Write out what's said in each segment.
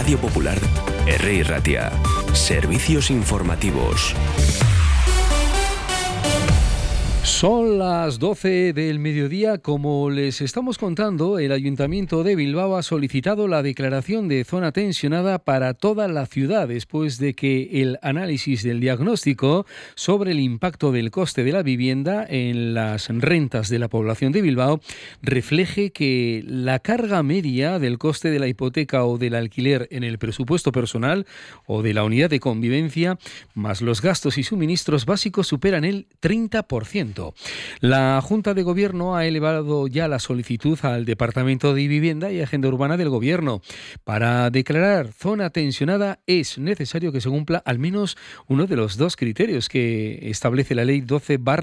Radio Popular, R. Ratia. Servicios informativos. Son las 12 del mediodía. Como les estamos contando, el Ayuntamiento de Bilbao ha solicitado la declaración de zona tensionada para toda la ciudad después de que el análisis del diagnóstico sobre el impacto del coste de la vivienda en las rentas de la población de Bilbao refleje que la carga media del coste de la hipoteca o del alquiler en el presupuesto personal o de la unidad de convivencia, más los gastos y suministros básicos, superan el 30%. La Junta de Gobierno ha elevado ya la solicitud al Departamento de Vivienda y Agenda Urbana del Gobierno. Para declarar zona tensionada es necesario que se cumpla al menos uno de los dos criterios que establece la Ley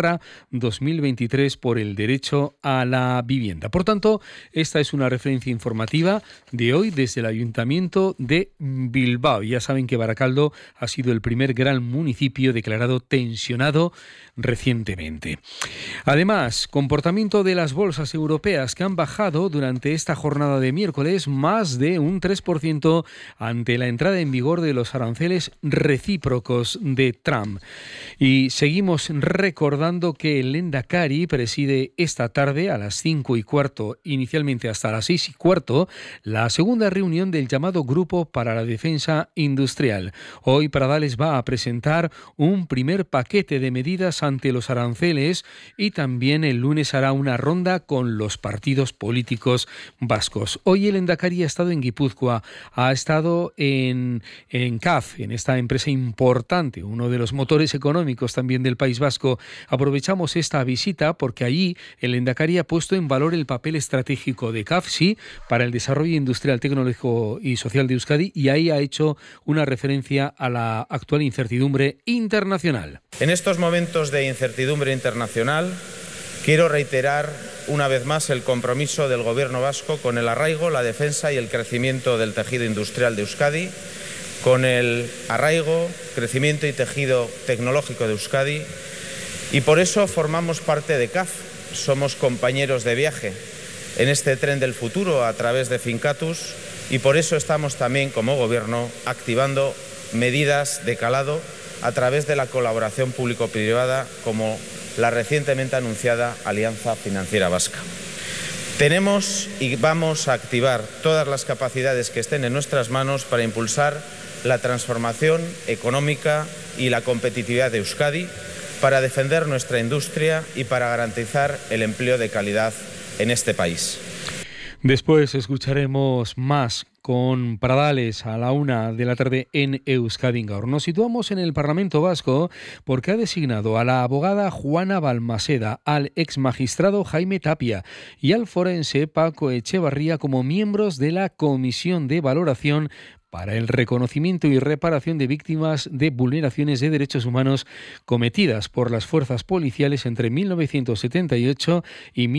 12/2023 por el derecho a la vivienda. Por tanto, esta es una referencia informativa de hoy desde el Ayuntamiento de Bilbao. Ya saben que Baracaldo ha sido el primer gran municipio declarado tensionado recientemente. Además, comportamiento de las bolsas europeas que han bajado durante esta jornada de miércoles más de un 3% ante la entrada en vigor de los aranceles recíprocos de Trump. Y seguimos recordando que el Lehendakari preside esta tarde a las 5:15, inicialmente hasta las 6:15, la segunda reunión del llamado Grupo para la Defensa Industrial. Hoy Pradales va a presentar un primer paquete de medidas ante los aranceles y también el lunes hará una ronda con los partidos políticos vascos. Hoy el Lehendakari ha estado en Guipúzcoa, ha estado en CAF, en esta empresa importante, uno de los motores económicos también del País Vasco. Aprovechamos esta visita porque allí el Lehendakari ha puesto en valor el papel estratégico de CAFSI para el desarrollo industrial, tecnológico y social de Euskadi, y ahí ha hecho una referencia a la actual incertidumbre internacional. En estos momentos de incertidumbre internacional, quiero reiterar una vez más el compromiso del Gobierno vasco con el arraigo, la defensa y el crecimiento del tejido industrial de Euskadi, con el arraigo, crecimiento y tejido tecnológico de Euskadi, y por eso formamos parte de CAF. Somos compañeros de viaje en este tren del futuro a través de Fincatus, y por eso estamos también como Gobierno activando medidas de calado a través de la colaboración público-privada, como la recientemente anunciada Alianza Financiera Vasca. Tenemos y vamos a activar todas las capacidades que estén en nuestras manos para impulsar la transformación económica y la competitividad de Euskadi, para defender nuestra industria y para garantizar el empleo de calidad en este país. Después escucharemos más con Pradales a la 1 de la tarde en Euskadi Gaur. Nos situamos en el Parlamento Vasco porque ha designado a la abogada Juana Balmaseda, al exmagistrado Jaime Tapia y al forense Paco Echevarría como miembros de la Comisión de Valoración para el reconocimiento y reparación de víctimas de vulneraciones de derechos humanos cometidas por las fuerzas policiales entre 1978 y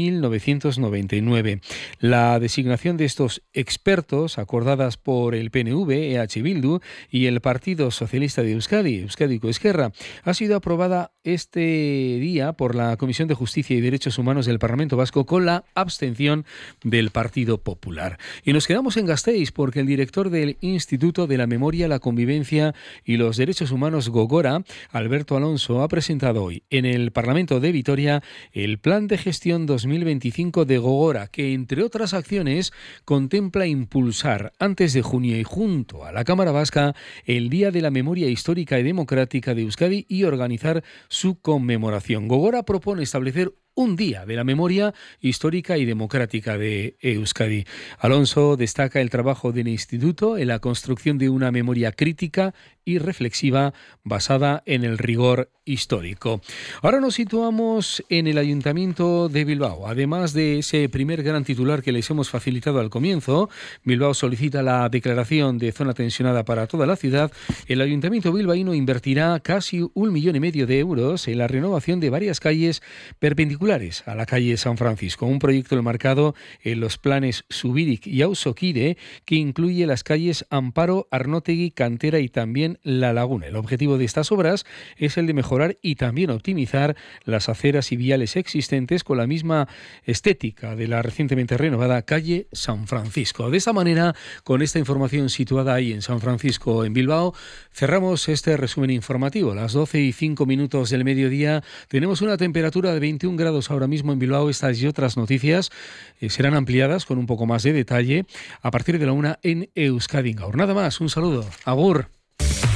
1999. La designación de estos expertos, acordadas por el PNV, EH Bildu y el Partido Socialista de Euskadi, Euskadiko Ezkerra, ha sido aprobada este día por la Comisión de Justicia y Derechos Humanos del Parlamento Vasco con la abstención del Partido Popular. Y nos quedamos en Gasteiz porque el director del Instituto de la Memoria, la Convivencia y los Derechos Humanos Gogora, Alberto Alonso, ha presentado hoy en el Parlamento de Vitoria el Plan de Gestión 2025 de Gogora, que entre otras acciones contempla impulsar antes de junio y junto a la Cámara Vasca el Día de la Memoria Histórica y Democrática de Euskadi y organizar su conmemoración. Gogora propone establecer un día de la memoria histórica y democrática de Euskadi. Alonso destaca el trabajo del Instituto en la construcción de una memoria crítica y reflexiva basada en el rigor histórico. Ahora nos situamos en el Ayuntamiento de Bilbao. Además de ese primer gran titular que les hemos facilitado al comienzo, Bilbao solicita la declaración de zona tensionada para toda la ciudad. El Ayuntamiento bilbaíno invertirá casi 1,5 millones de euros en la renovación de varias calles perpendiculares perpendiculares a la calle San Francisco, un proyecto enmarcado en los planes Zubirik y Ausokide que incluye las calles Amparo, Arnotegui, Cantera y también La Laguna. El objetivo de estas obras es el de mejorar y también optimizar las aceras y viales existentes con la misma estética de la recientemente renovada calle San Francisco. De esta manera, con esta información situada ahí en San Francisco, en Bilbao, cerramos este resumen informativo. A las 12:05 del mediodía tenemos una temperatura de 21 grados ahora mismo en Bilbao. Estas y otras noticias serán ampliadas con un poco más de detalle a partir de la 1 en Euskadi Gaur. Nada más, un saludo. Agur.